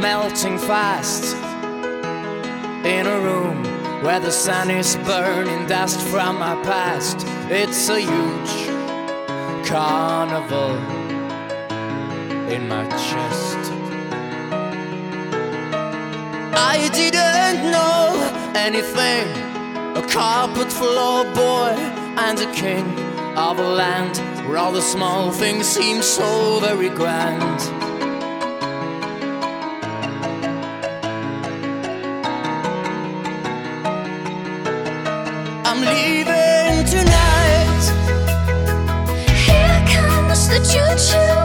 melting fast in a room where the sun is burning dust from my past. It's a huge carnival in my chest. I didn't know anything, a carpet floor boy and a king of a land where all the small things seem so very grand. I'm leaving tonight. Here comes the choo-choo.